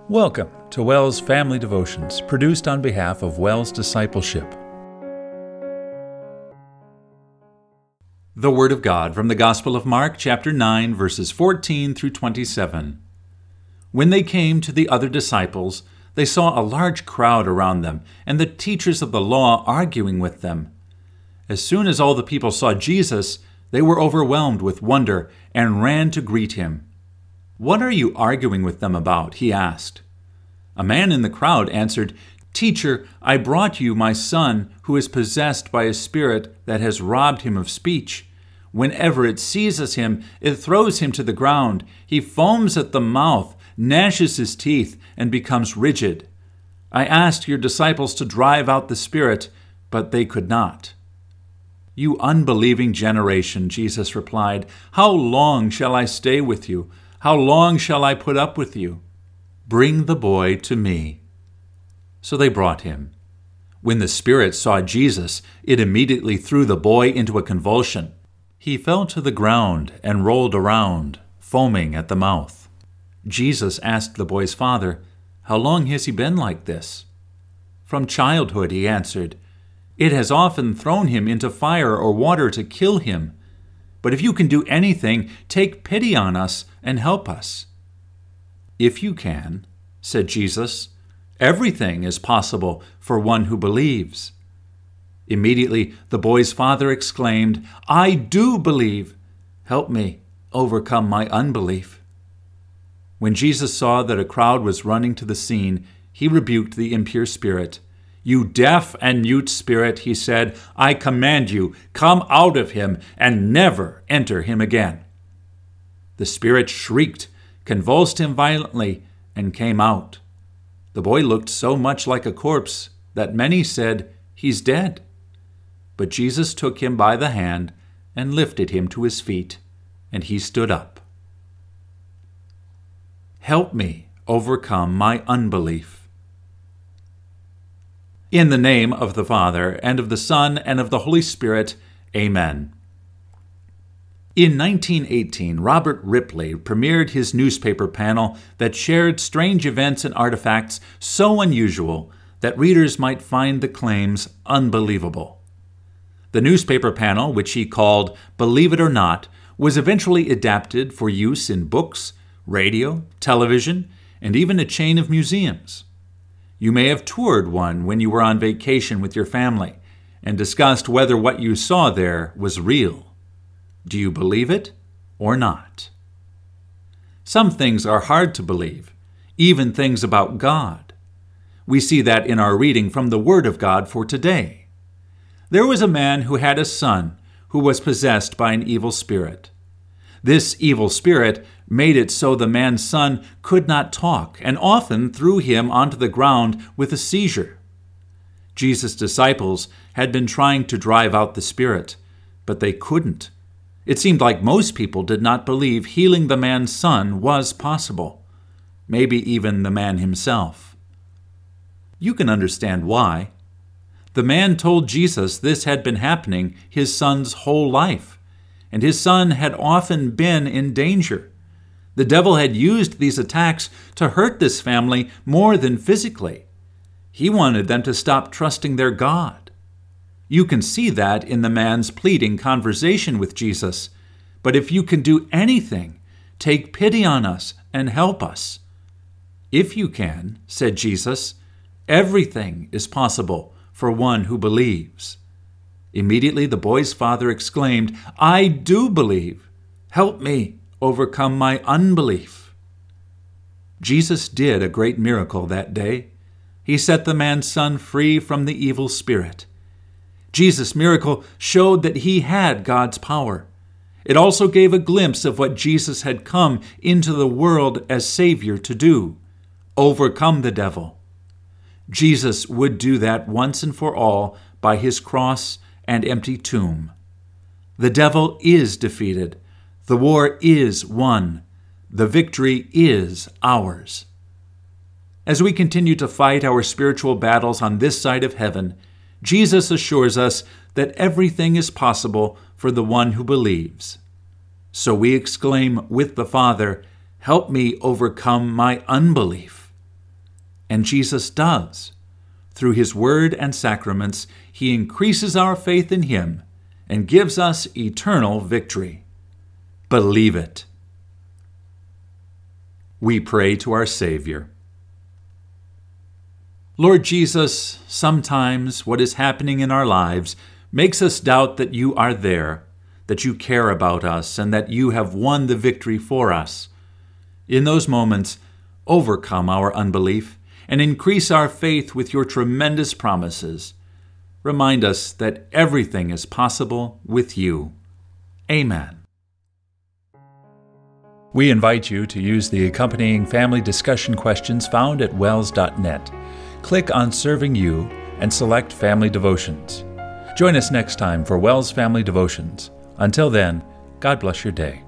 Welcome to WELS Family Devotions, produced on behalf of WELS Discipleship. The Word of God from the Gospel of Mark, chapter 9, verses 14 through 27. When they came to the other disciples, they saw a large crowd around them, and the teachers of the law arguing with them. As soon as all the people saw Jesus, they were overwhelmed with wonder and ran to greet him. "What are you arguing with them about?" he asked. A man in the crowd answered, "Teacher, I brought you my son, who is possessed by a spirit that has robbed him of speech. Whenever it seizes him, it throws him to the ground. He foams at the mouth, gnashes his teeth, and becomes rigid. I asked your disciples to drive out the spirit, but they could not." "You unbelieving generation," Jesus replied, "how long shall I stay with you? How long shall I put up with you? Bring the boy to me." So they brought him. When the spirit saw Jesus, it immediately threw the boy into a convulsion. He fell to the ground and rolled around, foaming at the mouth. Jesus asked the boy's father, "How long has he been like this?" "From childhood," he answered. "It has often thrown him into fire or water to kill him. But if you can do anything, take pity on us and help us." "If you can," said Jesus, "everything is possible for one who believes." Immediately the boy's father exclaimed, "I do believe. Help me overcome my unbelief." When Jesus saw that a crowd was running to the scene, he rebuked the impure spirit. "You deaf and mute spirit," he said, "I command you, come out of him and never enter him again." The spirit shrieked, convulsed him violently, and came out. The boy looked so much like a corpse that many said, "He's dead." But Jesus took him by the hand and lifted him to his feet, and he stood up. Help me overcome my unbelief. In the name of the Father, and of the Son, and of the Holy Spirit, Amen. In 1918, Robert Ripley premiered his newspaper panel that shared strange events and artifacts so unusual that readers might find the claims unbelievable. The newspaper panel, which he called Believe It or Not, was eventually adapted for use in books, radio, television, and even a chain of museums. You may have toured one when you were on vacation with your family and discussed whether what you saw there was real. Do you believe it or not? Some things are hard to believe, even things about God. We see that in our reading from the Word of God for today. There was a man who had a son who was possessed by an evil spirit. This evil spirit made it so the man's son could not talk and often threw him onto the ground with a seizure. Jesus' disciples had been trying to drive out the spirit, but they couldn't. It seemed like most people did not believe healing the man's son was possible, maybe even the man himself. You can understand why. The man told Jesus this had been happening his son's whole life, and his son had often been in danger. The devil had used these attacks to hurt this family more than physically. He wanted them to stop trusting their God. You can see that in the man's pleading conversation with Jesus. "But if you can do anything, take pity on us and help us." "If you can," said Jesus, "everything is possible for one who believes." Immediately the boy's father exclaimed, "I do believe. Help me overcome my unbelief." Jesus did a great miracle that day. He set the man's son free from the evil spirit. Jesus' miracle showed that he had God's power. It also gave a glimpse of what Jesus had come into the world as Savior to do: overcome the devil. Jesus would do that once and for all by his cross and empty tomb. The devil is defeated. The war is won. The victory is ours. As we continue to fight our spiritual battles on this side of heaven, Jesus assures us that everything is possible for the one who believes. So we exclaim with the Father, "Help me overcome my unbelief." And Jesus does. Through His Word and sacraments, He increases our faith in Him and gives us eternal victory. Believe it. We pray to our Savior. Lord Jesus, sometimes what is happening in our lives makes us doubt that You are there, that You care about us, and that You have won the victory for us. In those moments, overcome our unbelief and increase our faith with Your tremendous promises. Remind us that everything is possible with You. Amen. We invite you to use the accompanying family discussion questions found at wells.net. Click on Serving You and select Family Devotions. Join us next time for Wells Family Devotions. Until then, God bless your day.